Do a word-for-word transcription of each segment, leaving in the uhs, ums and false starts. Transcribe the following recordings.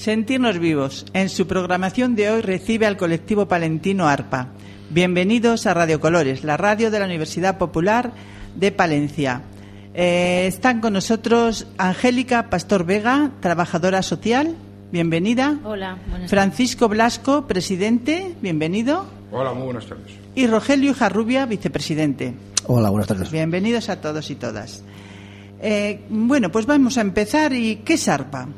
Sentirnos vivos. En su programación de hoy recibe al colectivo palentino ARPA. Bienvenidos a Radio Colores, la radio de la Universidad Popular de Palencia. Eh, están con nosotros Angélica Pastor Vega, trabajadora social. Bienvenida. Hola, buenas tardes. Francisco Blasco, presidente. Bienvenido. Hola, muy buenas tardes. Y Rogelio Jarrubia, vicepresidente. Hola, buenas tardes. Bienvenidos a todos y todas. Eh, bueno, pues vamos a empezar. ¿Y qué es ARPA?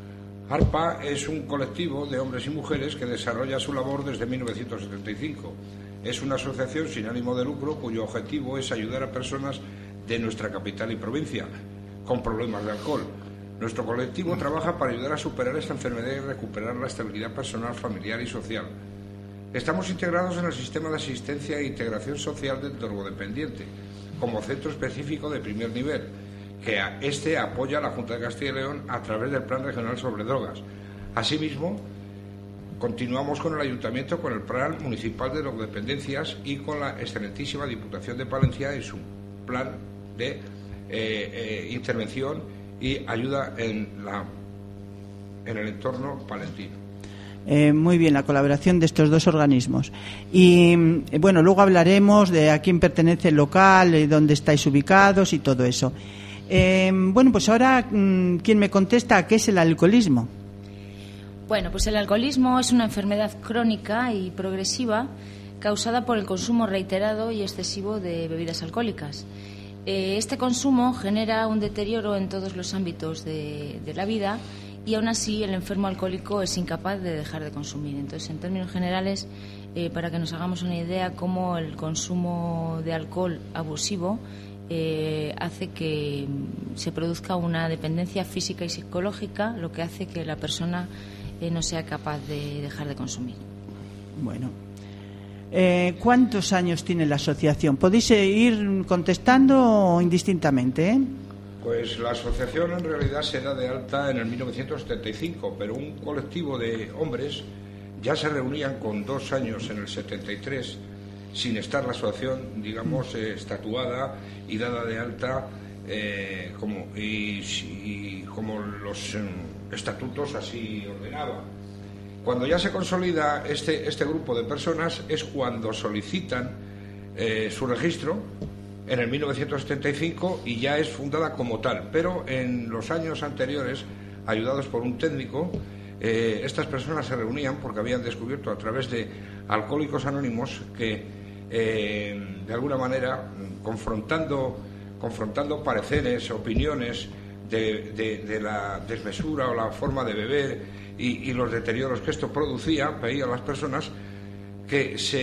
ARPA es un colectivo de hombres y mujeres que desarrolla su labor desde mil novecientos setenta y cinco. Es una asociación sin ánimo de lucro cuyo objetivo es ayudar a personas de nuestra capital y provincia con problemas de alcohol. Nuestro colectivo trabaja para ayudar a superar esta enfermedad y recuperar la estabilidad personal, familiar y social. Estamos integrados en el sistema de asistencia e integración social del drogodependiente, como centro específico de primer nivel, que este apoya a la Junta de Castilla y León a través del Plan Regional sobre Drogas. Asimismo, continuamos con el Ayuntamiento con el Plan Municipal de Drogodependencias y con la excelentísima Diputación de Palencia y su plan de eh, eh, intervención y ayuda en, la, en el entorno palentino. Eh, muy bien, la colaboración de estos dos organismos. Y bueno, luego hablaremos de a quién pertenece el local, y dónde estáis ubicados y todo eso. Eh, bueno, pues ahora, ¿quién me contesta qué es el alcoholismo? Bueno, pues el alcoholismo es una enfermedad crónica y progresiva causada por el consumo reiterado y excesivo de bebidas alcohólicas. Eh, este consumo genera un deterioro en todos los ámbitos de, de la vida y aún así el enfermo alcohólico es incapaz de dejar de consumir. Entonces, en términos generales, eh, para que nos hagamos una idea, cómo el consumo de alcohol abusivo Eh, hace que se produzca una dependencia física y psicológica, lo que hace que la persona eh, no sea capaz de dejar de consumir. Bueno, eh, ¿cuántos años tiene la asociación? Podéis ir contestando indistintamente, ¿eh? Pues la asociación en realidad se da de alta en el mil novecientos setenta y cinco, pero un colectivo de hombres ya se reunían con dos años en el setenta y tres, sin estar la asociación, digamos, eh, estatuada y dada de alta eh, como, y, y como los eh, estatutos así ordenaban. Cuando ya se consolida este, este grupo de personas es cuando solicitan eh, su registro en el mil novecientos setenta y cinco y ya es fundada como tal, pero en los años anteriores, ayudados por un técnico, eh, estas personas se reunían porque habían descubierto a través de Alcohólicos Anónimos que Eh, de alguna manera confrontando confrontando pareceres, opiniones de, de, de la desmesura o la forma de beber y, y los deterioros que esto producía, veía a las personas que se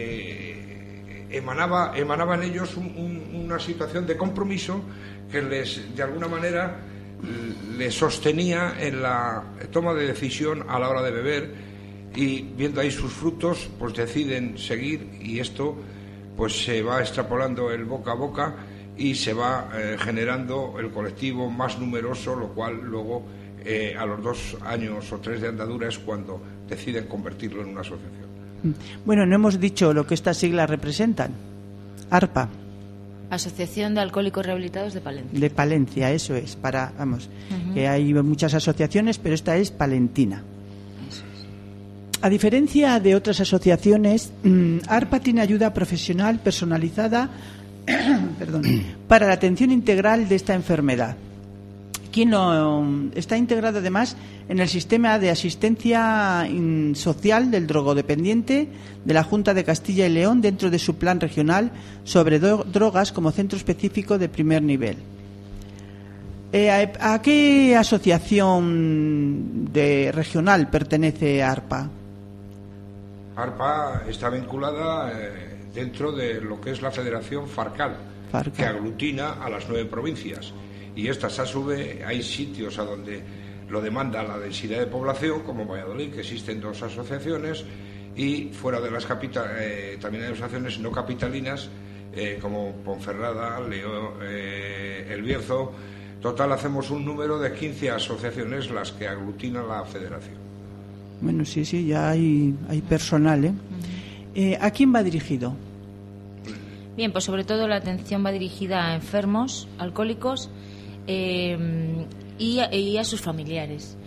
eh, emanaba emanaba en ellos un, un, una situación de compromiso que les de alguna manera les sostenía en la toma de decisión a la hora de beber. Y viendo ahí sus frutos, pues deciden seguir y esto pues se va extrapolando el boca a boca y se va eh, generando el colectivo más numeroso, lo cual luego eh, a los dos años o tres de andadura es cuando deciden convertirlo en una asociación. Bueno, no hemos dicho lo que estas siglas representan. ARPA. Asociación de Alcohólicos Rehabilitados de Palencia. De Palencia, eso es. Para, vamos, Uh-huh. que hay muchas asociaciones, pero esta es palentina. A diferencia de otras asociaciones, ARPA tiene ayuda profesional personalizada perdón, para la atención integral de esta enfermedad. Quien lo, está integrado además en el sistema de asistencia social del drogodependiente de la Junta de Castilla y León dentro de su plan regional sobre do- drogas como centro específico de primer nivel. Eh, ¿a, ¿A qué asociación de regional pertenece ARPA? ARPA está vinculada eh, dentro de lo que es la Federación Farcal, Farcal, que aglutina a las nueve provincias. Y estas, a su vez, hay sitios a donde lo demanda la densidad de población, como Valladolid, que existen dos asociaciones, y fuera de las capitales eh, también hay asociaciones no capitalinas, eh, como Ponferrada, León, eh, El Bierzo. Total, hacemos un número de quince asociaciones las que aglutina la federación. Bueno, sí, sí, ya hay, hay personal, ¿eh? Eh, ¿A quién va dirigido? Bien, pues sobre todo la atención va dirigida a enfermos, alcohólicos eh, y, a, y a sus familiares.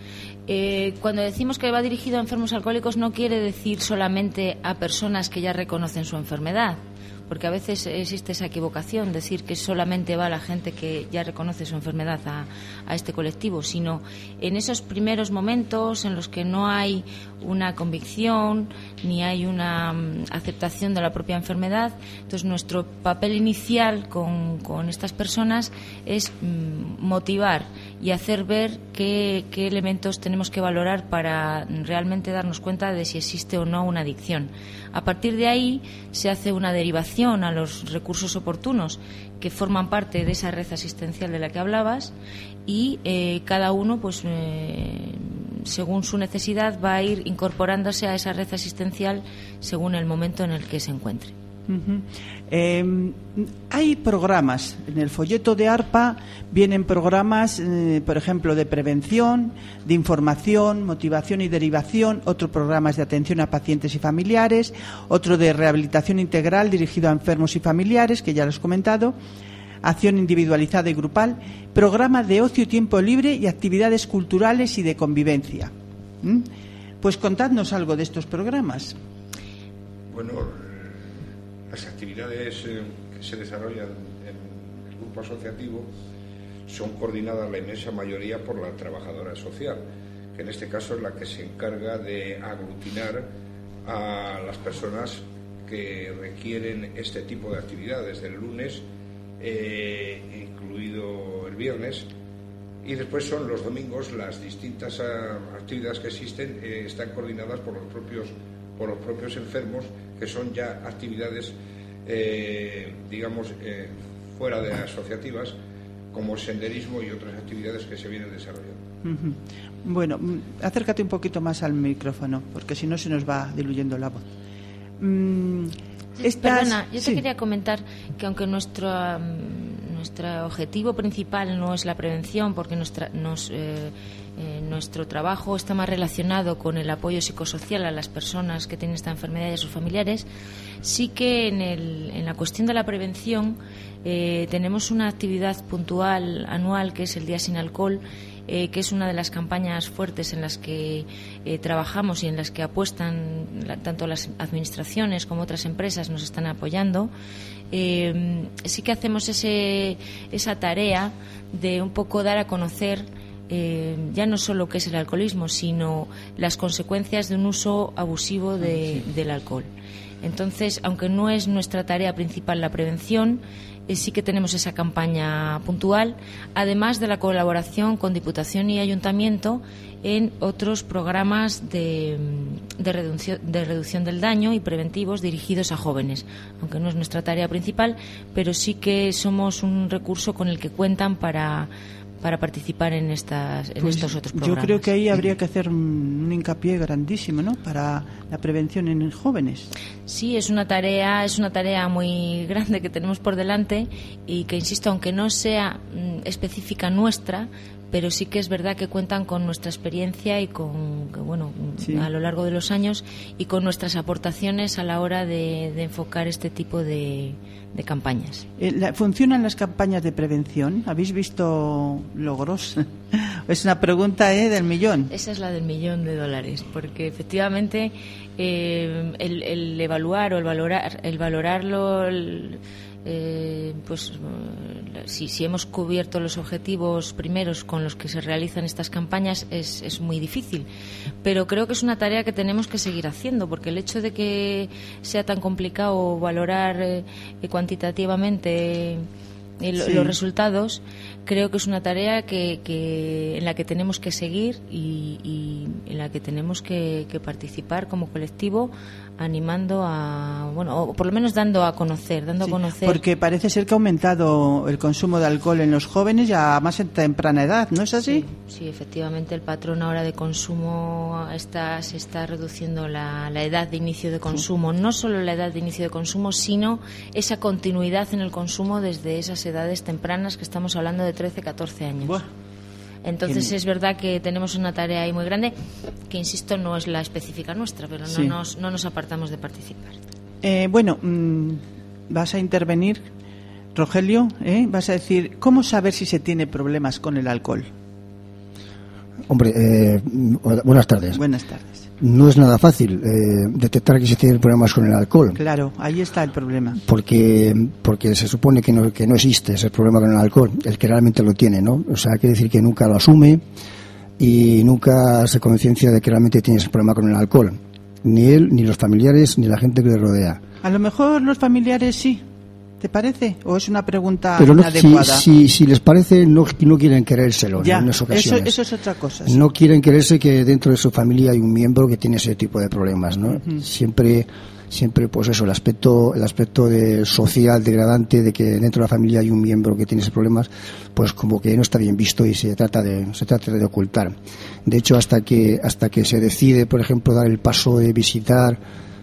Eh, cuando decimos que va dirigido a enfermos alcohólicos no quiere decir solamente a personas que ya reconocen su enfermedad, porque a veces existe esa equivocación, decir que solamente va a la gente que ya reconoce su enfermedad a, a este colectivo, sino en esos primeros momentos en los que no hay una convicción ni hay una um, aceptación de la propia enfermedad. Entonces nuestro papel inicial con, con estas personas es um, motivar y hacer ver qué, qué elementos tenemos que valorar para realmente darnos cuenta de si existe o no una adicción. A partir de ahí se hace una derivación a los recursos oportunos que forman parte de esa red asistencial de la que hablabas y eh, cada uno, pues eh, según su necesidad, va a ir incorporándose a esa red asistencial según el momento en el que se encuentre. Uh-huh. Eh, hay programas en el folleto de ARPA, vienen programas eh, por ejemplo de prevención, de información, motivación y derivación, otro programas de atención a pacientes y familiares, otro de rehabilitación integral dirigido a enfermos y familiares, que ya lo has comentado, acción individualizada y grupal, programa de ocio y tiempo libre y actividades culturales y de convivencia. ¿Mm? Pues contadnos algo de estos programas. Bueno, las actividades eh, que se desarrollan en el grupo asociativo son coordinadas la inmensa mayoría por la trabajadora social, que en este caso es la que se encarga de aglutinar a las personas que requieren este tipo de actividades, del lunes, eh, incluido el viernes, y después son los domingos. Las distintas a, actividades que existen eh, están coordinadas por los propios por los propios enfermos, que son ya actividades, eh, digamos, eh, fuera de asociativas, como senderismo y otras actividades que se vienen desarrollando. Uh-huh. Bueno, acércate un poquito más al micrófono, porque si no se nos va diluyendo la voz. Mm, estas... Perdona, yo te sí. quería comentar que aunque nuestro, um, nuestro objetivo principal no es la prevención, porque nuestra, nos... Eh, Eh, nuestro trabajo está más relacionado con el apoyo psicosocial a las personas que tienen esta enfermedad y a sus familiares, sí que en, el, en la cuestión de la prevención eh, tenemos una actividad puntual anual que es el Día Sin Alcohol, eh, que es una de las campañas fuertes en las que eh, trabajamos y en las que apuestan la, tanto las administraciones como otras empresas nos están apoyando. Eh, sí que hacemos ese, esa tarea de un poco dar a conocer Eh, ya no solo qué es el alcoholismo, sino las consecuencias de un uso abusivo de, del alcohol. Entonces, aunque no es nuestra tarea principal la prevención, eh, sí que tenemos esa campaña puntual, además de la colaboración con Diputación y Ayuntamiento en otros programas de, de, reducción, de reducción del daño y preventivos dirigidos a jóvenes, aunque no es nuestra tarea principal, pero sí que somos un recurso con el que cuentan para para participar en estas en pues estos otros programas. Yo creo que ahí habría que hacer un, un hincapié grandísimo, ¿no?, para la prevención en jóvenes. Sí, es una tarea es una tarea muy grande que tenemos por delante y que, insisto, aunque no sea mm, específica nuestra, pero sí que es verdad que cuentan con nuestra experiencia y con, que, bueno, sí, a lo largo de los años, y con nuestras aportaciones a la hora de, de enfocar este tipo de, de campañas. ¿Funcionan las campañas de prevención? ¿Habéis visto logros? Es una pregunta ¿eh? del millón. Esa es la del millón de dólares, porque efectivamente eh, el, el evaluar o el valorar, el valorarlo... El, Eh, pues si, si hemos cubierto los objetivos primeros con los que se realizan estas campañas es, es muy difícil, pero creo que es una tarea que tenemos que seguir haciendo, porque el hecho de que sea tan complicado valorar eh, cuantitativamente eh, lo, sí. los resultados, creo que es una tarea que, que en la que tenemos que seguir y, y en la que tenemos que, que participar como colectivo, animando a, bueno, o por lo menos dando a conocer, dando sí, a conocer. Porque parece ser que ha aumentado el consumo de alcohol en los jóvenes ya más en temprana edad, ¿no es así? Sí, sí, efectivamente el patrón ahora de consumo está, se está reduciendo la, la edad de inicio de consumo, sí. No solo la edad de inicio de consumo, sino esa continuidad en el consumo desde esas edades tempranas que estamos hablando de trece, catorce años. Buah. Entonces es verdad que tenemos una tarea ahí muy grande, que insisto no es la específica nuestra, pero no, sí. nos, no nos apartamos de participar. Eh, bueno, mmm, vas a intervenir, Rogelio, ¿eh? Vas a decir, ¿cómo saber si se tiene problemas con el alcohol? Hombre, eh, buenas tardes. Buenas tardes. No es nada fácil eh, detectar que se tienen problemas con el alcohol. Claro, ahí está el problema. Porque porque se supone que no, que no existe ese problema con el alcohol, el que realmente lo tiene, ¿no? O sea, quiere decir que nunca lo asume y nunca se conciencia de que realmente tiene ese problema con el alcohol. Ni él, ni los familiares, ni la gente que le rodea. A lo mejor los familiares sí. ¿Te parece? ¿O es una pregunta Pero no, inadecuada? Si, si, si les parece, no, no quieren querérselo ya, en esas ocasiones. Eso, eso es otra cosa. Sí. No quieren quererse que dentro de su familia hay un miembro que tiene ese tipo de problemas, ¿no? Uh-huh. Siempre, siempre, pues eso, el aspecto, el aspecto de social degradante de que dentro de la familia hay un miembro que tiene esos problemas, pues como que no está bien visto y se trata de, se trata de ocultar. De hecho, hasta que, hasta que se decide, por ejemplo, dar el paso de visitar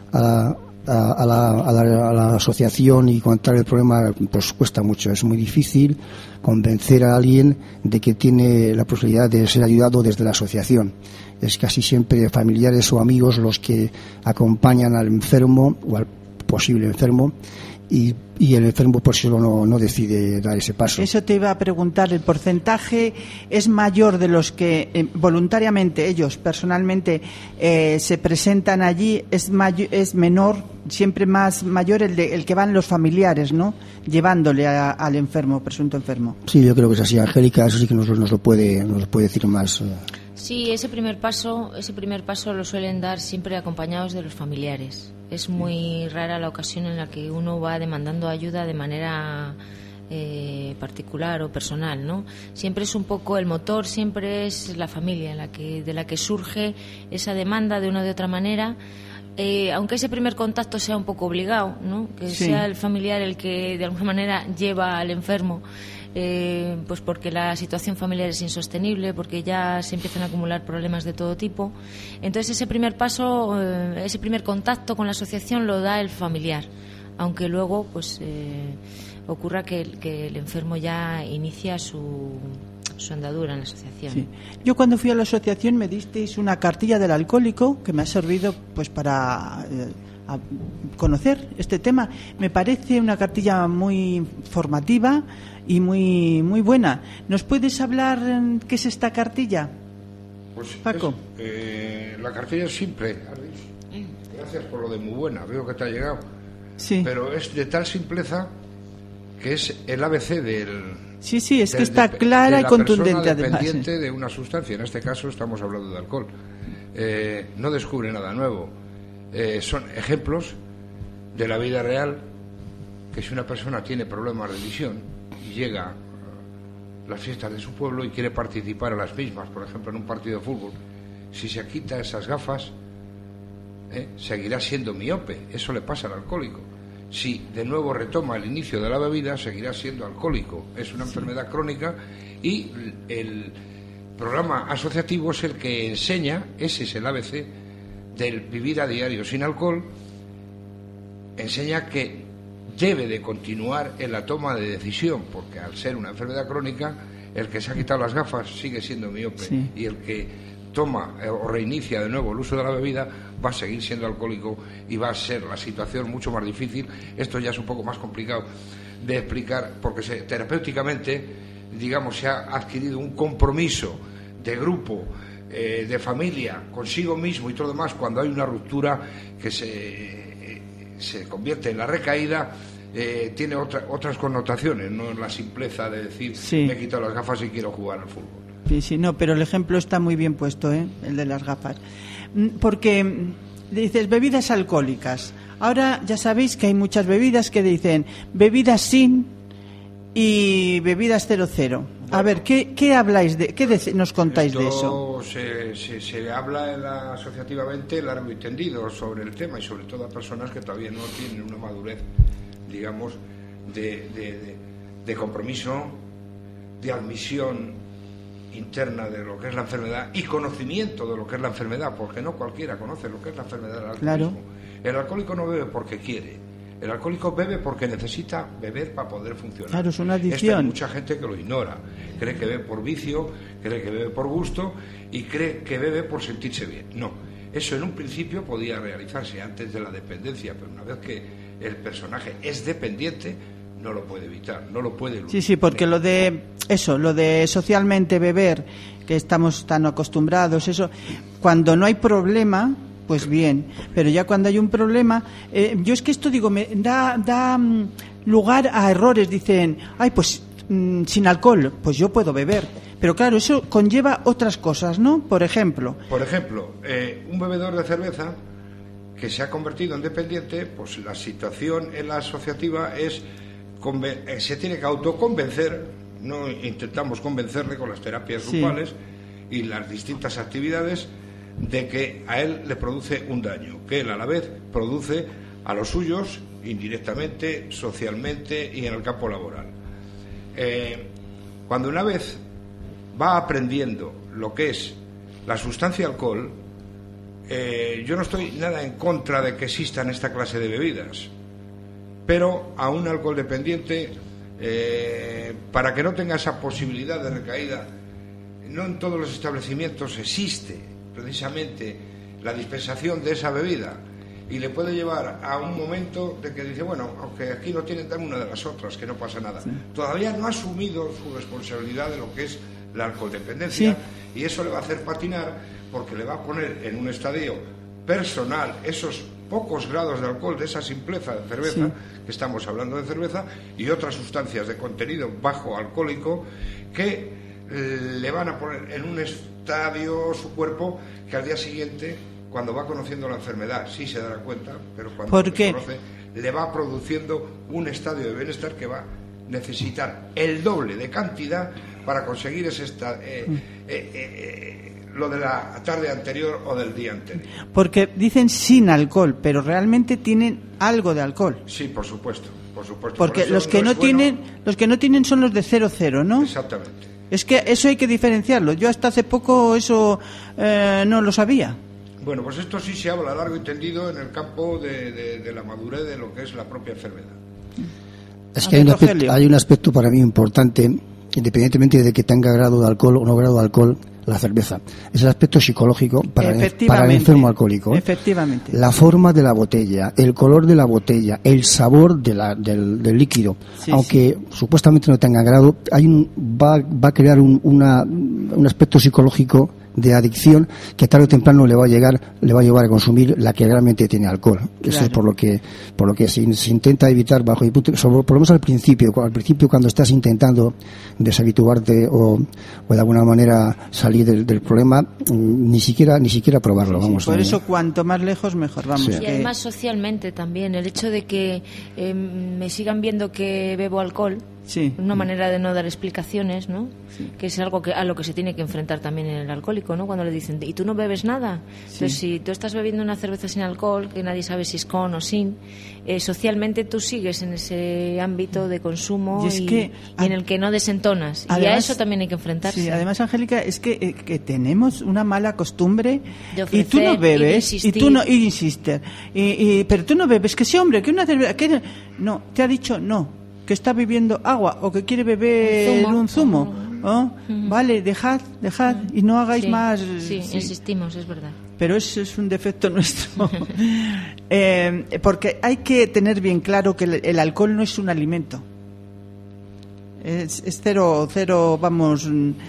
a A, a, la, a, la, a la asociación y contar el problema, pues cuesta mucho. Es muy difícil convencer a alguien de que tiene la posibilidad de ser ayudado desde la asociación. Es casi siempre familiares o amigos los que acompañan al enfermo o al posible enfermo y, y el enfermo por sí solo no, no decide dar ese paso. Eso te iba a preguntar, ¿el porcentaje es mayor de los que eh, voluntariamente ellos personalmente eh, se presentan allí? ¿Es, mayor, es menor, siempre más mayor el, de, el que van los familiares, ¿no? Llevándole a, al enfermo, presunto enfermo? Sí, yo creo que es así. Angélica, eso sí que nos, nos lo puede nos lo puede decir más. Eh. Sí, ese primer paso, ese primer paso lo suelen dar siempre acompañados de los familiares. Es muy rara la ocasión en la que uno va demandando ayuda de manera eh, particular o personal, ¿no? Siempre es un poco el motor, siempre es la familia la que, de la que surge esa demanda de una u de otra manera. Eh, aunque ese primer contacto sea un poco obligado, ¿no? Que sí. sea el familiar el que de alguna manera lleva al enfermo. Eh, pues porque la situación familiar es insostenible, porque ya se empiezan a acumular problemas de todo tipo. Entonces ese primer paso, eh, ese primer contacto con la asociación lo da el familiar, aunque luego pues eh, ocurra que, que el enfermo ya inicia su, su andadura en la asociación. Sí. Yo cuando fui a la asociación me disteis una cartilla del alcohólico que me ha servido pues para eh, a conocer este tema. Me parece una cartilla muy formativa y muy muy buena. ¿Nos puedes hablar qué es esta cartilla, pues Paco? Es, eh, la cartilla es simple. Gracias por lo de muy buena, veo que te ha llegado. Sí. Pero es de tal simpleza que es el A B C del... Sí, sí, es del, que está de, clara de y contundente además. dependiente de una sustancia, en este caso estamos hablando de alcohol. Eh, no descubre nada nuevo. Eh, son ejemplos de la vida real, que si una persona tiene problemas de visión y llega a las fiestas de su pueblo y quiere participar a las mismas, por ejemplo en un partido de fútbol, si se quita esas gafas eh, seguirá siendo miope. Eso le pasa al alcohólico. Si de nuevo retoma el inicio de la bebida, seguirá siendo alcohólico. Es una enfermedad crónica y el programa asociativo es el que enseña, ese es el A B C del vivir a diario sin alcohol, enseña que debe de continuar en la toma de decisión, porque al ser una enfermedad crónica, el que se ha quitado las gafas sigue siendo miope, sí. Y el que toma o reinicia de nuevo el uso de la bebida va a seguir siendo alcohólico y va a ser la situación mucho más difícil. Esto ya es un poco más complicado de explicar, porque se, terapéuticamente, digamos, se ha adquirido un compromiso de grupo, eh, de familia, consigo mismo y todo lo demás. Cuando hay una ruptura que se, eh, se convierte en la recaída, eh, tiene otra, otras connotaciones, no la simpleza de decir sí. Me he quitado las gafas y quiero jugar al fútbol. Sí, sí, no, pero el ejemplo está muy bien puesto, ¿eh? El de las gafas. Porque dices bebidas alcohólicas. Ahora ya sabéis que hay muchas bebidas que dicen bebidas sin y bebidas cero cero. Bueno, a ver, ¿qué, qué habláis de, qué de, nos contáis de eso? Se, se, se habla en la, asociativamente largo y tendido sobre el tema, y sobre todo a personas que todavía no tienen una madurez, digamos, de, de, de, de compromiso, de admisión interna de lo que es la enfermedad y conocimiento de lo que es la enfermedad, porque no cualquiera conoce lo que es la enfermedad del alcoholismo. Claro. El alcohólico no bebe porque quiere, el alcohólico bebe porque necesita beber para poder funcionar. Claro, es una adicción. Esto hay mucha gente que lo ignora, cree que bebe por vicio, cree que bebe por gusto y cree que bebe por sentirse bien. No, eso en un principio podía realizarse antes de la dependencia, pero una vez que el personaje es dependiente, no lo puede evitar, no lo puede eludir. Sí, sí, porque lo de eso, lo de socialmente beber, que estamos tan acostumbrados, eso, cuando no hay problema, pues bien, pero ya cuando hay un problema, eh, yo es que esto digo, me da, da um, lugar a errores, dicen, ay, pues um, sin alcohol, pues yo puedo beber, pero claro, eso conlleva otras cosas, ¿no? Por ejemplo. Por ejemplo, eh, un bebedor de cerveza que se ha convertido en dependiente, pues la situación en la asociativa es, conven- se tiene que autoconvencer, no intentamos convencerle con las terapias Sí. grupales y las distintas actividades, de que a él le produce un daño, que él a la vez produce a los suyos indirectamente, socialmente y en el campo laboral. Eh, cuando una vez va aprendiendo lo que es la sustancia alcohol, eh, yo no estoy nada en contra de que existan esta clase de bebidas, pero a un alcohol dependiente, eh, para que no tenga esa posibilidad de recaída, no en todos los establecimientos existe precisamente la dispensación de esa bebida, y le puede llevar a un momento de que dice, bueno, aunque aquí no tienen, dame una de las otras, que no pasa nada. Sí. Todavía no ha asumido su responsabilidad de lo que es la alcoholdependencia, sí. Y eso le va a hacer patinar, porque le va a poner en un estadio personal esos pocos grados de alcohol, de esa simpleza de cerveza, sí. Que estamos hablando de cerveza, y otras sustancias de contenido bajo alcohólico que le van a poner en un estadio su cuerpo que al día siguiente, cuando va conociendo la enfermedad, sí se dará cuenta, pero cuando ¿Por lo qué? conoce, le va produciendo un estadio de bienestar que va a necesitar el doble de cantidad para conseguir ese esta, eh, eh, eh, eh, lo de la tarde anterior o del día anterior. Porque dicen sin alcohol, pero realmente tienen algo de alcohol. Sí, por supuesto, por supuesto. Porque por los que no no es bueno. tienen, los que no tienen son los de cero cero, ¿no? Exactamente. Es que eso hay que diferenciarlo. Yo hasta hace poco eso eh, no lo sabía. Bueno, pues esto sí se habla largo y tendido en el campo de, de, de la madurez de lo que es la propia enfermedad. Es que hay un, aspecto, hay un aspecto para mí importante, independientemente de que tenga grado de alcohol o no grado de alcohol, la cerveza. Es el aspecto psicológico para, el, para el enfermo alcohólico. Efectivamente. La forma de la botella, el color de la botella, el sabor de la, del, del líquido. Sí, aunque sí. supuestamente no tenga grado, hay un, va, va a crear un, una, un aspecto psicológico de adicción que tarde o temprano le va a llegar, le va a llevar a consumir la que realmente tiene alcohol. Claro. Eso es por lo que, por lo que se, se intenta evitar bajo mi punto, sobre, por lo menos al principio, al principio cuando estás intentando deshabituarte o, o de alguna manera salir del, del problema, ni siquiera, ni siquiera probarlo, sí, vamos. Sí, por ¿no? eso cuanto más lejos mejor, vamos. Sí. Que... Y además socialmente también, el hecho de que eh, me sigan viendo que bebo alcohol. Sí. Una manera de no dar explicaciones, ¿no? Sí. Que es algo que a lo que se tiene que enfrentar también en el alcohólico, ¿no? Cuando le dicen, ¿y tú no bebes nada? Sí. Entonces, si tú estás bebiendo una cerveza sin alcohol, que nadie sabe si es con o sin, eh, socialmente tú sigues en ese ámbito de consumo y, es y, que, y en el que no desentonas. Además, y a eso también hay que enfrentarse. Sí, además, Angélica, es que, eh, que tenemos una mala costumbre de ofrecer, y tú no bebes y, y tú no y insistes. Y, y, pero tú no bebes, que sí, hombre, que una cerveza... Que... No, te ha dicho no. Que está bebiendo agua o que quiere beber un zumo, un zumo. ¿Oh? Uh-huh. Vale, dejad, dejad uh-huh. y no hagáis sí, más. Sí, sí, insistimos, es verdad. Pero eso es un defecto nuestro. eh, porque hay que tener bien claro que el, el alcohol no es un alimento. Es, es cero, cero, vamos,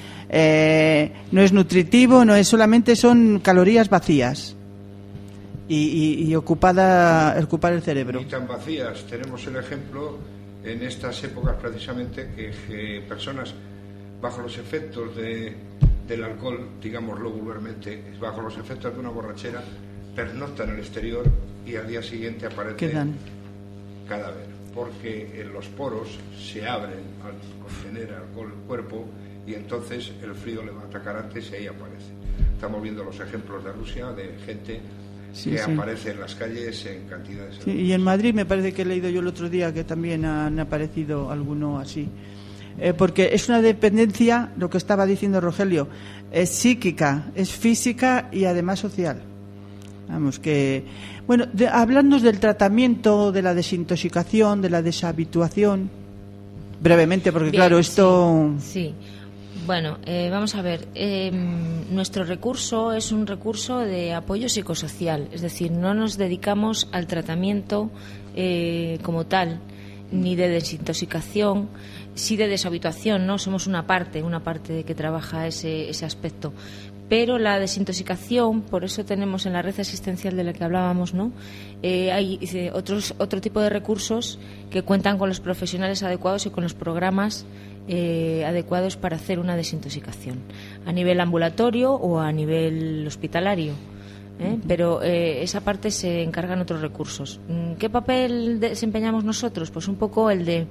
eh, no es nutritivo, no es solamente son calorías vacías. Y, y, y ocupada, ocupar el cerebro. Ni tan vacías. Tenemos el ejemplo en estas épocas precisamente que, que personas bajo los efectos de, del alcohol, digámoslo vulgarmente, bajo los efectos de una borrachera, pernoctan en el exterior y al día siguiente aparece ¿Quedan? cadáver, porque en los poros se abren al contener alcohol el cuerpo y entonces el frío le va a atacar antes y ahí aparece. Estamos viendo los ejemplos de Rusia, de gente sí, que sí. aparece en las calles en cantidades. Sí, y en Madrid me parece que he leído yo el otro día que también han aparecido alguno así. Eh, porque es una dependencia, lo que estaba diciendo Rogelio, es psíquica, es física y además social. Vamos, que... Bueno, de, hablando del tratamiento, de la desintoxicación, de la deshabituación, brevemente, porque Bien, claro, esto... Sí, sí. Bueno, eh, vamos a ver, eh, nuestro recurso es un recurso de apoyo psicosocial, es decir, no nos dedicamos al tratamiento eh, como tal. ni de desintoxicación, sí de deshabituación, ¿no? Somos una parte, una parte que trabaja ese, ese aspecto. Pero la desintoxicación, por eso tenemos en la red asistencial de la que hablábamos, ¿no? Eh, hay eh, otros, otro tipo de recursos que cuentan con los profesionales adecuados y con los programas eh, adecuados para hacer una desintoxicación, a nivel ambulatorio o a nivel hospitalario. ¿eh? Pero eh, esa parte se encargan otros recursos. ¿Qué papel desempeñamos nosotros? Pues un poco el de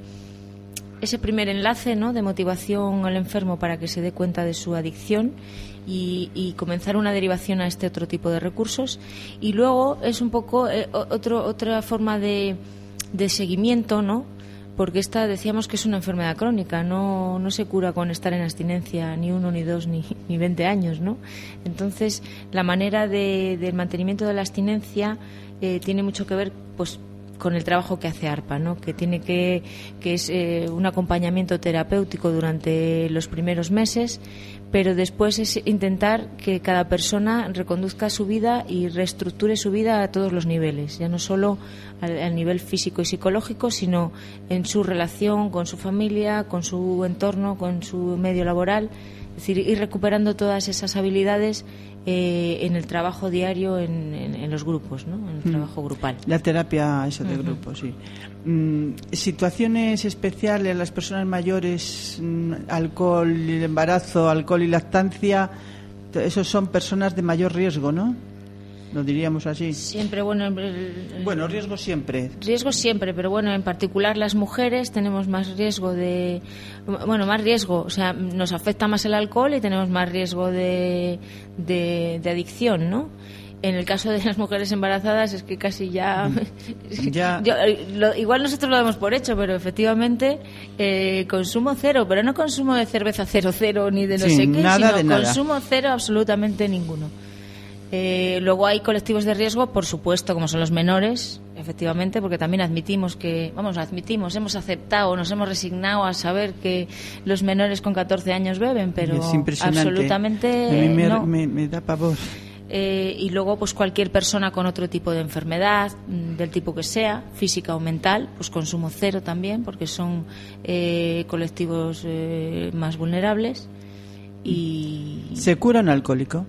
ese primer enlace, ¿no?, de motivación al enfermo para que se dé cuenta de su adicción y, y comenzar una derivación a este otro tipo de recursos. Y luego es un poco eh, otro, otra forma de, de seguimiento, ¿no?, porque esta decíamos que es una enfermedad crónica, no, no se cura con estar en abstinencia ni uno, ni dos, ni, ni veinte años, ¿no? Entonces, la manera de, del mantenimiento de la abstinencia eh, tiene mucho que ver, pues, con el trabajo que hace ARPA, ¿no?, que tiene que que es eh, un acompañamiento terapéutico durante los primeros meses, pero después es intentar que cada persona reconduzca su vida y reestructure su vida a todos los niveles, ya no solo al, al nivel físico y psicológico, sino en su relación con su familia, con su entorno, con su medio laboral, es decir, ir recuperando todas esas habilidades eh, en el trabajo diario en, en, en los grupos, ¿no?, en el mm. trabajo grupal. La terapia, eso de uh-huh. grupo, sí. Mm, situaciones especiales, las personas mayores, mm, alcohol, el embarazo, alcohol y lactancia, esos son personas de mayor riesgo, ¿no? Lo diríamos así. Siempre, bueno... El, el, bueno, riesgo siempre. Riesgo siempre, pero bueno, en particular las mujeres tenemos más riesgo de... Bueno, más riesgo, o sea, nos afecta más el alcohol y tenemos más riesgo de, de, de adicción, ¿no? En el caso de las mujeres embarazadas es que casi ya... ya. Yo, lo, igual nosotros lo damos por hecho, pero efectivamente eh, consumo cero, pero no consumo de cerveza cero cero ni de no sí, sé qué, nada sino de consumo nada. Cero absolutamente ninguno. Eh, luego hay colectivos de riesgo, por supuesto, como son los menores, efectivamente, porque también admitimos que, vamos, admitimos, hemos aceptado, nos hemos resignado a saber que los menores con catorce años beben, pero absolutamente a mí me, no. me, me da pavor. Eh, y luego, pues cualquier persona con otro tipo de enfermedad, del tipo que sea, física o mental, pues consumo cero también, porque son eh, colectivos eh, más vulnerables. Y ¿se cura un alcohólico?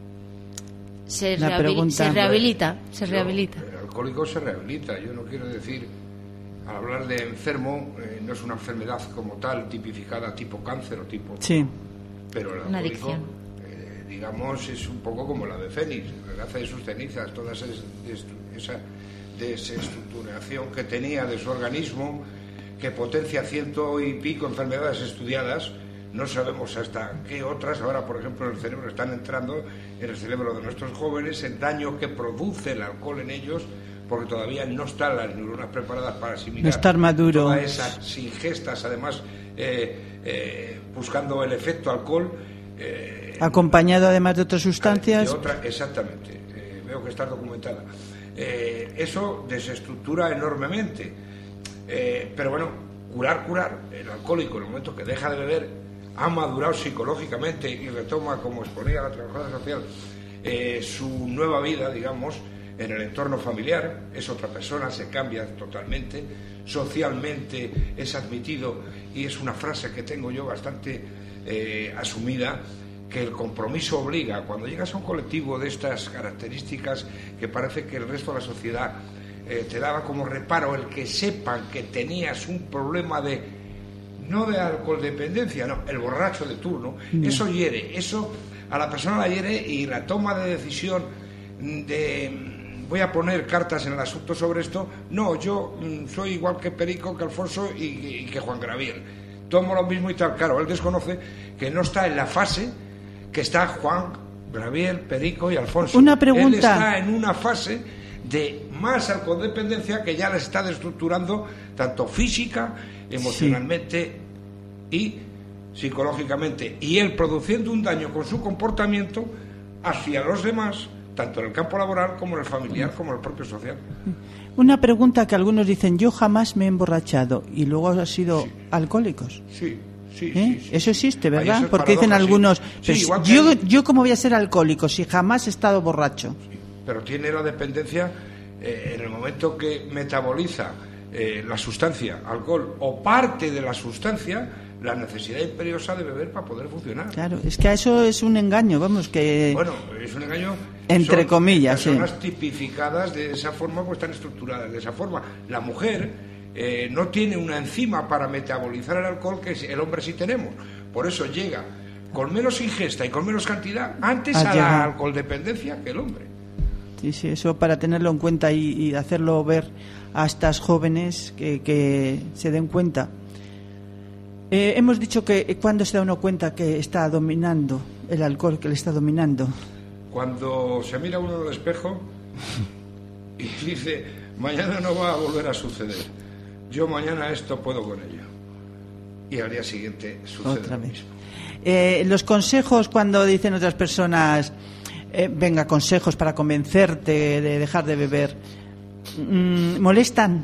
Se, rehabil- se rehabilita, se Yo, rehabilita. El alcohólico se rehabilita. Yo no quiero decir, al hablar de enfermo, eh, no es una enfermedad como tal, tipificada tipo cáncer o tipo... Sí. Pero el una alcohólico, adicción. Eh, digamos, es un poco como la de Fénix, renace de sus cenizas, toda esa, esa desestructuración que tenía de su organismo, que potencia ciento y pico enfermedades estudiadas. No sabemos hasta qué otras, ahora por ejemplo en el cerebro están entrando, en el cerebro de nuestros jóvenes, el daño que produce el alcohol en ellos, porque todavía no están las neuronas preparadas para asimilar no estar maduro. Todas esas ingestas, además eh, eh, buscando el efecto alcohol. Eh, Acompañado además de otras sustancias. De otra, exactamente, eh, veo que está documentada. Eh, eso desestructura enormemente. Eh, pero bueno, curar, curar, el alcohólico en el momento que deja de beber, ha madurado psicológicamente y retoma, como exponía la trabajadora social, eh, su nueva vida, digamos, en el entorno familiar, es otra persona, se cambia totalmente, socialmente es admitido, y es una frase que tengo yo bastante eh, asumida, que el compromiso obliga. Cuando llegas a un colectivo de estas características, que parece que el resto de la sociedad eh, te daba como reparo el que sepan que tenías un problema de... no de alcoholdependencia, no, el borracho de turno, no. Eso hiere, eso a la persona la hiere, y la toma de decisión de voy a poner cartas en el asunto sobre esto, no, yo soy igual que Perico, que Alfonso y, y que Juan Graviel, tomo lo mismo y tal. Claro, él desconoce que no está en la fase que está Juan Graviel, Perico y Alfonso. Una pregunta. Él está en una fase de más alcoholdependencia que ya le está destructurando tanto física, emocionalmente sí. y psicológicamente, y él produciendo un daño con su comportamiento hacia los demás, tanto en el campo laboral como en el familiar, como en el propio social. Una pregunta que algunos dicen: yo jamás me he emborrachado, y luego han sido sí. alcohólicos. Sí, sí, ¿Eh? sí, sí. Eso existe, ¿verdad? Es porque dicen algunos, sí. Sí, pues yo, hay... yo cómo voy a ser alcohólico si jamás he estado borracho. Sí, pero tiene la dependencia eh, en el momento que metaboliza eh, la sustancia, alcohol, o parte de la sustancia, la necesidad imperiosa de beber para poder funcionar. Claro, es que a eso es un engaño, vamos, que... Bueno, es un engaño... Entre comillas, sí. Personas tipificadas de esa forma, pues están estructuradas de esa forma. La mujer eh, no tiene una enzima para metabolizar el alcohol que el hombre sí tenemos. Por eso llega con menos ingesta y con menos cantidad antes a, a la alcoholdependencia que el hombre. Sí, sí, eso para tenerlo en cuenta y, y hacerlo ver a estas jóvenes que, que se den cuenta. Eh, hemos dicho que eh, cuando se da uno cuenta que está dominando el alcohol, que le está dominando. Cuando se mira uno en el espejo y dice, mañana no va a volver a suceder. Yo mañana esto puedo con ello. Y al día siguiente sucede Otra lo vez. mismo. Eh, los consejos cuando dicen otras personas, eh, venga, consejos para convencerte de dejar de beber, mm, ¿molestan?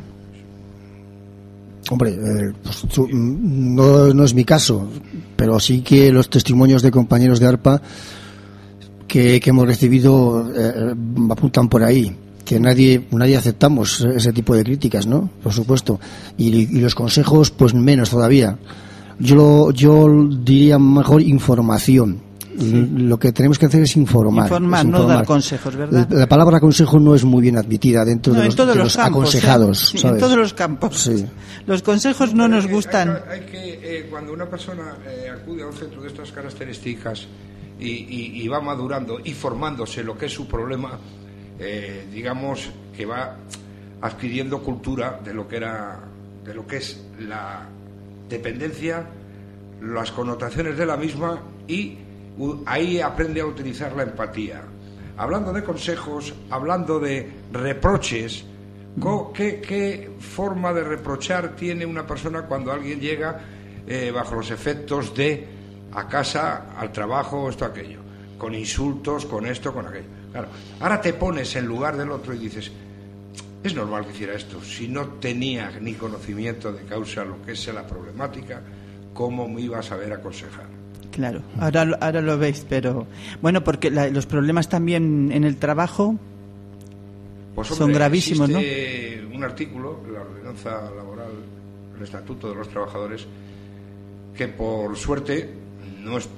Hombre, eh, pues, su, no, no es mi caso, pero sí que los testimonios de compañeros de ARPA que, que hemos recibido eh, apuntan por ahí, que nadie nadie aceptamos ese tipo de críticas, ¿no? Por supuesto. Y, y los consejos, pues menos todavía. Yo lo, yo diría mejor información. Sí. Lo que tenemos que hacer es informar. Informar, es informar. No dar consejos, ¿verdad? La, la palabra consejo no es muy bien admitida dentro no, de los, de los, los campos, aconsejados. ¿eh? Sí, ¿sabes? En todos los campos. Sí. Los consejos no nos gustan. Hay, hay que, eh, cuando una persona eh, acude a un centro de estas características y, y, y va madurando y formándose lo que es su problema, eh, digamos que va adquiriendo cultura de lo que era, de lo que es la dependencia, las connotaciones de la misma, y ahí aprende a utilizar la empatía. Hablando de consejos, hablando de reproches, ¿qué, qué forma de reprochar tiene una persona cuando alguien llega eh, bajo los efectos de a casa, al trabajo, esto, aquello, con insultos, con esto, con aquello? Claro, ahora te pones en lugar del otro y dices, es normal que hiciera esto, si no tenía ni conocimiento de causa lo que es la problemática, ¿cómo me iba a saber aconsejar? Claro, ahora, ahora lo veis, pero bueno, porque la, los problemas también en el trabajo pues, hombre, son gravísimos, ¿no? Existe un artículo, la ordenanza laboral, el Estatuto de los Trabajadores, que por suerte no, es,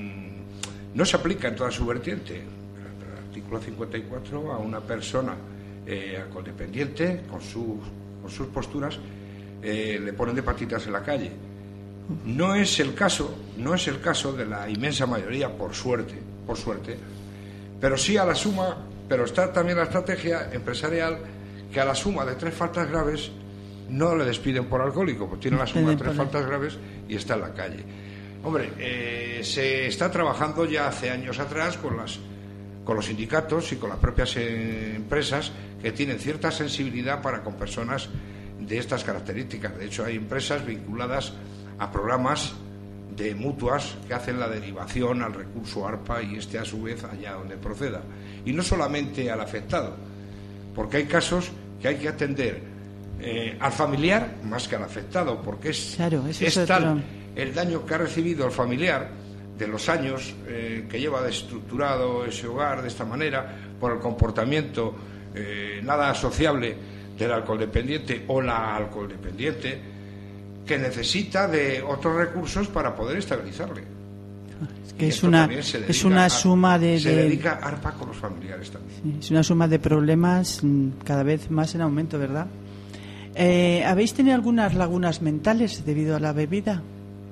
no se aplica en toda su vertiente. El artículo cincuenta y cuatro, a una persona eh, codependiente, con sus, con sus posturas, eh, le ponen de patitas en la calle. No es el caso, no es el caso de la inmensa mayoría, por suerte, por suerte, pero sí a la suma, pero está también la estrategia empresarial que a la suma de tres faltas graves no le despiden por alcohólico, pues tiene la suma de tres faltas graves y está en la calle. Hombre, eh, se está trabajando ya hace años atrás con las con los sindicatos y con las propias eh, empresas que tienen cierta sensibilidad para con personas de estas características. De hecho, hay empresas vinculadas a programas de mutuas que hacen la derivación al recurso ARPA y este a su vez allá donde proceda. Y no solamente al afectado, porque hay casos que hay que atender eh, al familiar más que al afectado, porque es, claro, es, es es tal el daño que ha recibido el familiar de los años eh, que lleva desestructurado ese hogar de esta manera por el comportamiento eh, nada sociable del alcoholdependiente o la alcoholdependiente, que necesita de otros recursos para poder estabilizarle. Es que es una, es una suma de, de... Se dedica ARPA con los familiares también. Sí, es una suma de problemas cada vez más en aumento, ¿verdad? Eh, ¿Habéis tenido algunas lagunas mentales debido a la bebida?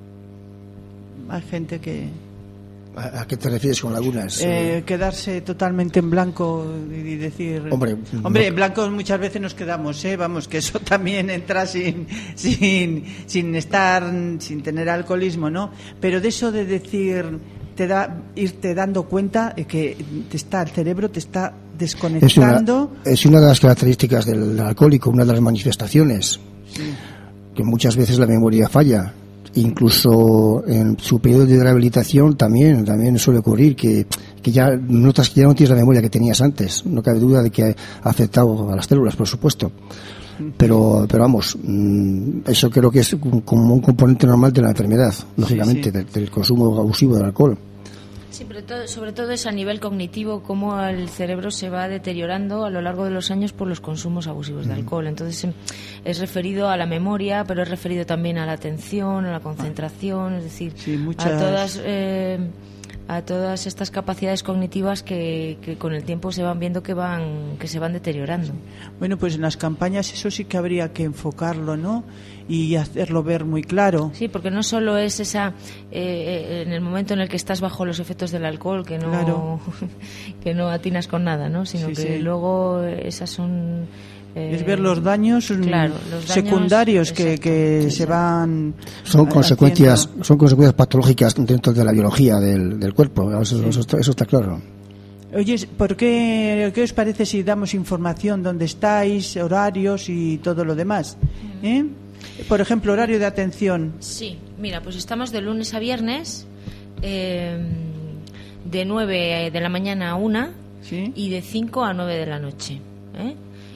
Hay gente que... ¿A qué te refieres con lagunas? Eh, quedarse totalmente en blanco y decir... Hombre, Hombre no... en blanco muchas veces nos quedamos, ¿eh? Vamos, que eso también entra sin, sin, sin estar, sin tener alcoholismo, ¿no? Pero de eso de decir, te da, irte dando cuenta de que te está, el cerebro te está desconectando... Es una, es una de las características del alcohólico, una de las manifestaciones, sí. Que muchas veces la memoria falla. Incluso en su periodo de rehabilitación también también suele ocurrir que, que ya notas que ya no tienes la memoria que tenías antes. No cabe duda de que ha afectado a las células, por supuesto. Pero, pero vamos, eso creo que es como un componente normal de la enfermedad, lógicamente, sí, sí. Del, del consumo abusivo del alcohol. Sí, pero todo, sobre todo es a nivel cognitivo, cómo el cerebro se va deteriorando a lo largo de los años por los consumos abusivos de alcohol. Entonces es referido a la memoria, pero es referido también a la atención, a la concentración, es decir, sí, muchas... a todas eh, a todas estas capacidades cognitivas que, que con el tiempo se van viendo que van que se van deteriorando. Bueno, pues en las campañas eso sí que habría que enfocarlo, ¿no? Y hacerlo ver muy claro. Sí, porque no solo es esa eh, en el momento en el que estás bajo los efectos del alcohol que no claro. que no atinas con nada, ¿no? Sino sí, que sí. luego esas son eh, es ver los daños, claro, los daños secundarios que, que exacto. se van son haciendo. consecuencias son consecuencias patológicas dentro de la biología del, del cuerpo. Eso, sí. eso, está, eso está claro. Oye, ¿por qué, qué os parece si damos información dónde estáis, horarios y todo lo demás? ¿Eh? Por ejemplo, horario de atención. Sí, mira, pues estamos de lunes a viernes, eh, de nueve de la mañana a una, ¿sí? Y de cinco a nueve de la noche. ¿eh?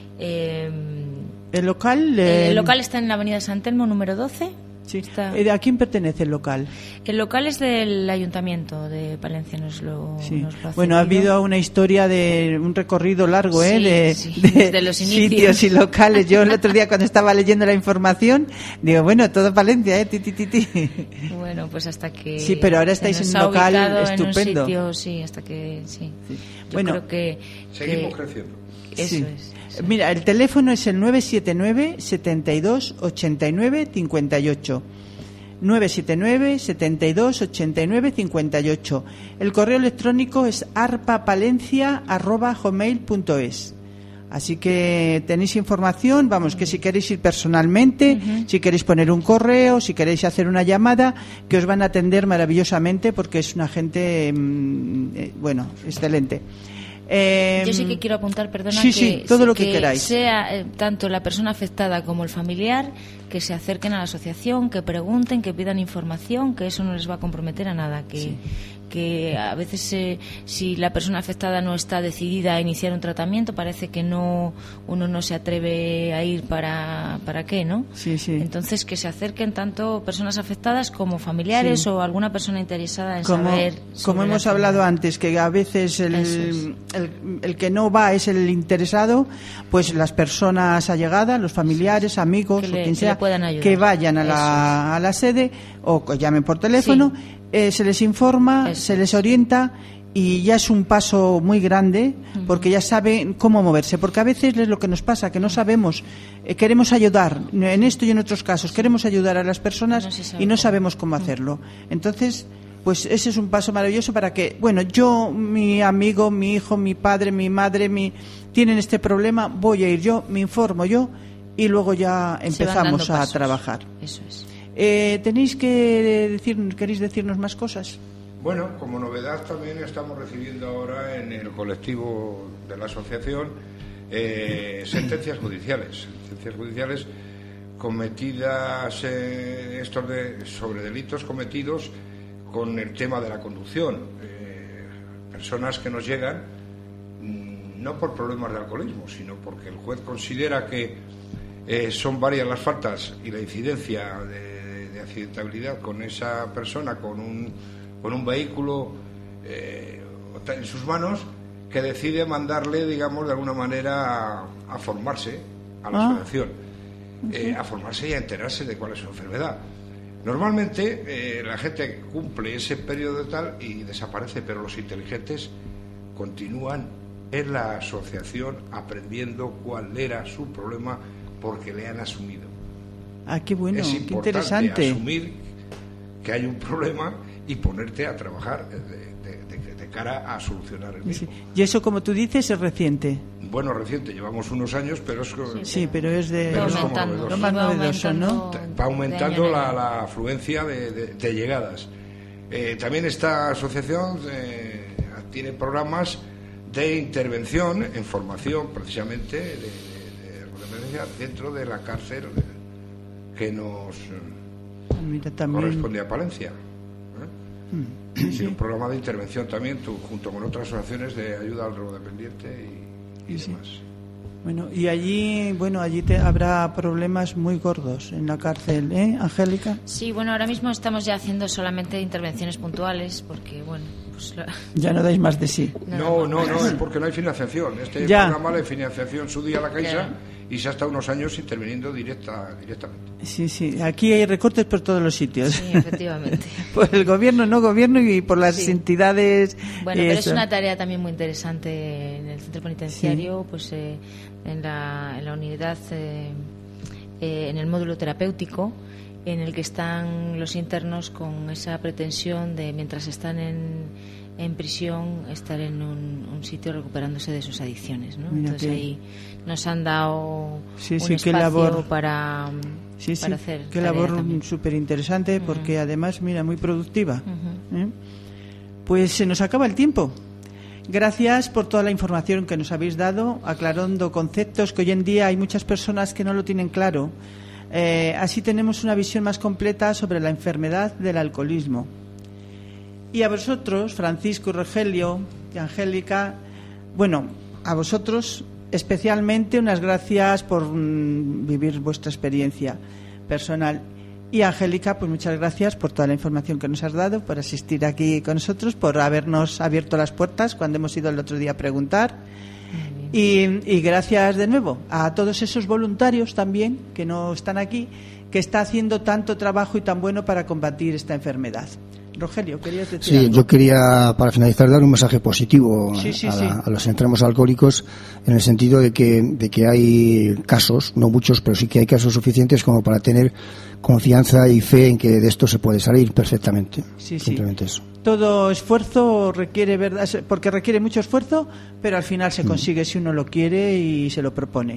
Eh, ¿El local? Eh, el local está en la avenida San Telmo, número doce. Sí. Está... ¿A quién pertenece el local? El local es del Ayuntamiento de Palencia, nos lo, sí. nos lo ha Bueno, ha habido una historia de un recorrido largo, ¿eh? Sí, de, sí, de desde los inicios. Sitios y locales. Yo el otro día cuando estaba leyendo la información, digo, bueno, todo Palencia, ¿eh? Ti, ti, ti, ti. Bueno, pues hasta que... Sí, pero ahora estáis en un local estupendo. En un sitio, sí, hasta que... Sí. sí. Yo bueno, creo que... Seguimos que creciendo. Eso sí. es. Sí. Mira, el teléfono es el nueve siete nueve, setenta y dos, ochenta y nueve, cincuenta y ocho. nueve siete nueve, setenta y dos, ochenta y nueve, cincuenta y ocho. El correo electrónico es arpapalencia arroba hotmail punto es. Así que tenéis información, vamos, que si queréis ir personalmente, uh-huh. si queréis poner un correo, si queréis hacer una llamada, que os van a atender maravillosamente porque es una gente, eh, bueno, excelente. Eh, Yo sí que quiero apuntar, perdona, sí, que, sí, todo lo que, que queráis. sea eh, tanto la persona afectada como el familiar, que se acerquen a la asociación, que pregunten, que pidan información, que eso no les va a comprometer a nada, que, sí. que a veces eh, si la persona afectada no está decidida a iniciar un tratamiento, parece que no uno no se atreve a ir para, para qué, ¿no? Sí, sí. Entonces que se acerquen tanto personas afectadas como familiares sí. o alguna persona interesada en como, saber. Como hemos hablado antes, que a veces el, es. el, el que no va es el interesado, pues las personas allegadas, los familiares, amigos que o le, quien sea, que, que vayan a la, a la sede o que llamen por teléfono. Sí. Eh, se les informa, Eso. se les orienta y ya es un paso muy grande porque ya saben cómo moverse, porque a veces es lo que nos pasa, que no sabemos, eh, queremos ayudar en esto y en otros casos, queremos ayudar a las personas no y no sabemos cómo hacerlo. Entonces, pues ese es un paso maravilloso para que, bueno, yo, mi amigo, mi hijo, mi padre, mi madre, mi tienen este problema, voy a ir yo, me informo yo y luego ya empezamos a pasos. trabajar. Eso es. Eh, ¿Tenéis que decir, queréis decirnos más cosas? Bueno, como novedad también estamos recibiendo ahora en el colectivo de la asociación eh, sentencias judiciales, sentencias judiciales cometidas eh, estos de, sobre delitos cometidos con el tema de la conducción. Eh, personas que nos llegan mmm, no por problemas de alcoholismo, sino porque el juez considera que eh, son varias las faltas y la incidencia de accidentabilidad con esa persona con un, con un vehículo eh, en sus manos, que decide mandarle, digamos, de alguna manera a, a formarse a la ah. asociación, eh, a formarse y a enterarse de cuál es su enfermedad. Normalmente eh, la gente cumple ese periodo tal y desaparece, pero los inteligentes continúan en la asociación aprendiendo cuál era su problema porque le han asumido. Ah, qué bueno, es qué interesante. Asumir que hay un problema y ponerte a trabajar de, de, de, de cara a solucionar el mismo. Sí. Y eso, como tú dices, es reciente. Bueno, reciente, llevamos unos años, pero es, sí, sí, pero es de pero es como lo más novedoso, ¿no? Va aumentando la, la afluencia de, de, de llegadas. Eh, también esta asociación eh, tiene programas de intervención en formación, precisamente, de, de, de dentro de la cárcel que nos Mira, también... corresponde a Palencia. ¿eh? Sí. Sí, un programa de intervención también, tú, junto con otras asociaciones de ayuda al drogodependiente y, y sí. demás. Bueno, y allí, bueno, allí te, habrá problemas muy gordos en la cárcel, ¿eh, Angélica? Sí, bueno, ahora mismo estamos ya haciendo solamente intervenciones puntuales porque, bueno, pues... Lo... Ya no dais más de sí. No, no, no, es porque no hay financiación. Este ya. programa de financiación su día a la Caixa Claro. y se ha estado unos años interviniendo directa, directamente. Sí, sí, aquí hay recortes por todos los sitios. Sí, efectivamente. Por el gobierno, no gobierno y por las Sí. entidades. Bueno, pero eso. es una tarea también muy interesante en el centro penitenciario, sí. pues eh, en, la, en la unidad, eh, eh, en el módulo terapéutico, en el que están los internos con esa pretensión de, mientras están en, en prisión, estar en un, un sitio recuperándose de sus adicciones, ¿no? Mira Entonces que... ahí nos han dado sí, un sí, espacio qué labor. para, sí, para sí, hacer qué tarea labor también. súper interesante, porque uh-huh. además, mira, muy productiva. Uh-huh. ¿Eh? Pues se nos acaba el tiempo. Gracias por toda la información que nos habéis dado, aclarando conceptos que hoy en día hay muchas personas que no lo tienen claro. Eh, así tenemos una visión más completa sobre la enfermedad del alcoholismo. Y a vosotros, Francisco y Rogelio y Angélica, bueno, a vosotros especialmente unas gracias por mm, vivir vuestra experiencia personal. Y Angélica, pues muchas gracias por toda la información que nos has dado, por asistir aquí con nosotros, por habernos abierto las puertas cuando hemos ido el otro día a preguntar. Y, y gracias de nuevo a todos esos voluntarios también que no están aquí, que está haciendo tanto trabajo y tan bueno para combatir esta enfermedad. Rogelio, ¿querías decir Sí, algo? Yo quería, para finalizar, dar un mensaje positivo sí, sí, a, sí. La, a los enfermos alcohólicos, en el sentido de que, de que hay casos, no muchos, pero sí que hay casos suficientes como para tener confianza y fe en que de esto se puede salir perfectamente. Sí, Simplemente sí. eso. Todo esfuerzo requiere, verdad, porque requiere mucho esfuerzo, pero al final se consigue mm. si uno lo quiere y se lo propone.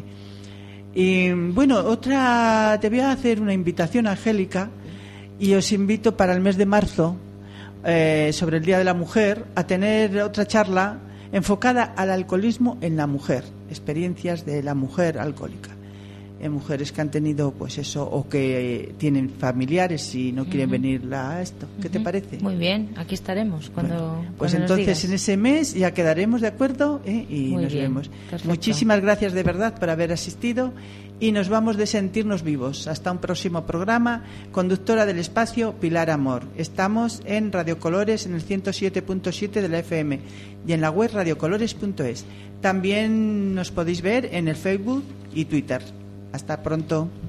Y bueno, otra, te voy a hacer una invitación, Angélica, y os invito para el mes de marzo, eh, sobre el Día de la Mujer, a tener otra charla enfocada al alcoholismo en la mujer, experiencias de la mujer alcohólica. En mujeres que han tenido, pues eso, o que tienen familiares y no quieren uh-huh. venir a esto. ¿Qué uh-huh. te parece? Muy bien, aquí estaremos cuando. Bueno, pues cuando entonces nos digas. En ese mes ya quedaremos de acuerdo ¿eh? y Muy nos bien, vemos. perfecto. Muchísimas gracias de verdad por haber asistido y nos vamos de sentirnos vivos. Hasta un próximo programa. Conductora del espacio, Pilar Amor. Estamos en Radio Colores en el ciento siete punto siete de la F M y en la web radiocolores punto es. También nos podéis ver en el Facebook y Twitter. Hasta pronto.